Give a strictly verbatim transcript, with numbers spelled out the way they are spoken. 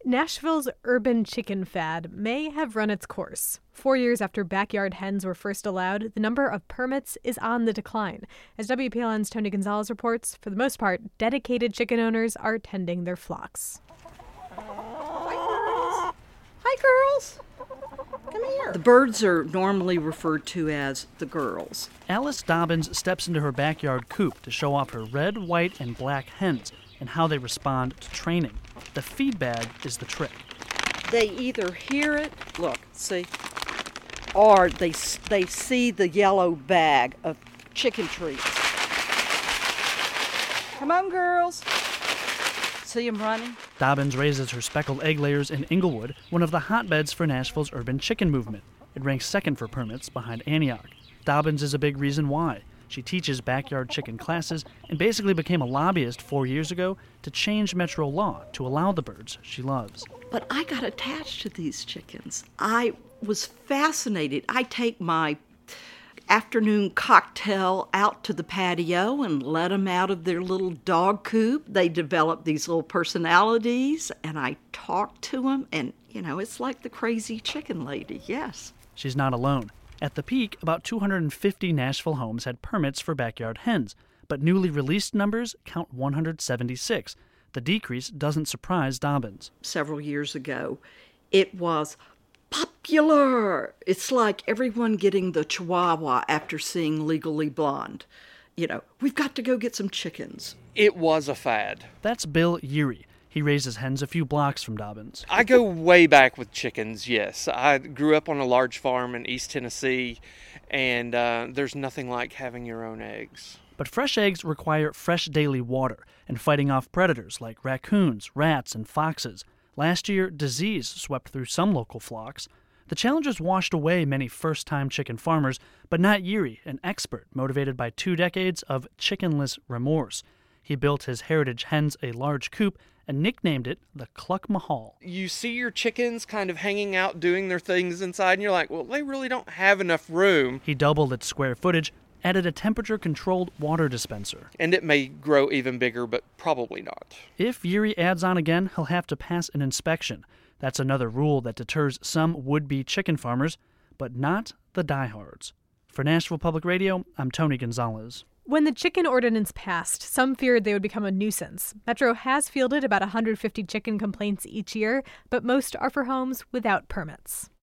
Nashville's urban chicken fad may have run its course. Four years after backyard hens were first allowed, the number of permits is on the decline. As W P L N's Tony Gonzalez reports, for the most part, dedicated chicken owners are tending their flocks. Hi, girls. Come here. The birds are normally referred to as the girls. Alice Dobbins steps into her backyard coop to show off her red, white, and black hens and how they respond to training. The feed bag is the trick. They either hear it, look, see, or they they see the yellow bag of chicken treats. Come on, girls. See them running? Dobbins raises her speckled egg layers in Inglewood, one of the hotbeds for Nashville's urban chicken movement. It ranks second for permits behind Antioch. Dobbins is a big reason why. She teaches backyard chicken classes and basically became a lobbyist four years ago to change Metro law to allow the birds she loves. But I got attached to these chickens. I was fascinated. I take my afternoon cocktail out to the patio and let them out of their little dog coop. They develop these little personalities, and I talk to them, and, you know, it's like the crazy chicken lady, yes. She's not alone. At the peak, about two hundred fifty Nashville homes had permits for backyard hens, but newly released numbers count one hundred seventy-six. The decrease doesn't surprise Dobbins. Several years ago, it was popular. It's like everyone getting the Chihuahua after seeing Legally Blonde. You know, we've got to go get some chickens. It was a fad. That's Bill Yeary. He raises hens a few blocks from Dobbins. I go way back with chickens, yes. I grew up on a large farm in East Tennessee, and uh, there's nothing like having your own eggs. But fresh eggs require fresh daily water and fighting off predators like raccoons, rats, and foxes. Last year, disease swept through some local flocks. The challenges washed away many first-time chicken farmers, but not Yeary, an expert motivated by two decades of chickenless remorse. He built his heritage hens a large coop and nicknamed it the Cluck Mahal. You see your chickens kind of hanging out doing their things inside, and you're like, well, they really don't have enough room. He doubled its square footage, added a temperature-controlled water dispenser. And it may grow even bigger, but probably not. If Yeary adds on again, he'll have to pass an inspection. That's another rule that deters some would-be chicken farmers, but not the diehards. For Nashville Public Radio, I'm Tony Gonzalez. When the chicken ordinance passed, some feared they would become a nuisance. Metro has fielded about one hundred fifty chicken complaints each year, but most are for homes without permits.